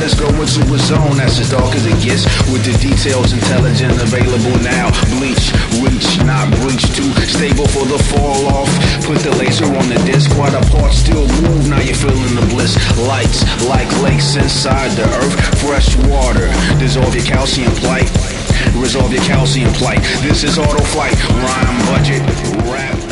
let's go into a zone that's as dark as it gets, with the details intelligent available now. Bleach, reach, not breach, too stable for the fall off. Put the laser on the disc while the parts still move, now you're feeling the bliss. Lights like lakes inside the earth, fresh water, dissolve your calcium plight, resolve your calcium plight. This is auto flight, rhyme budget, rap.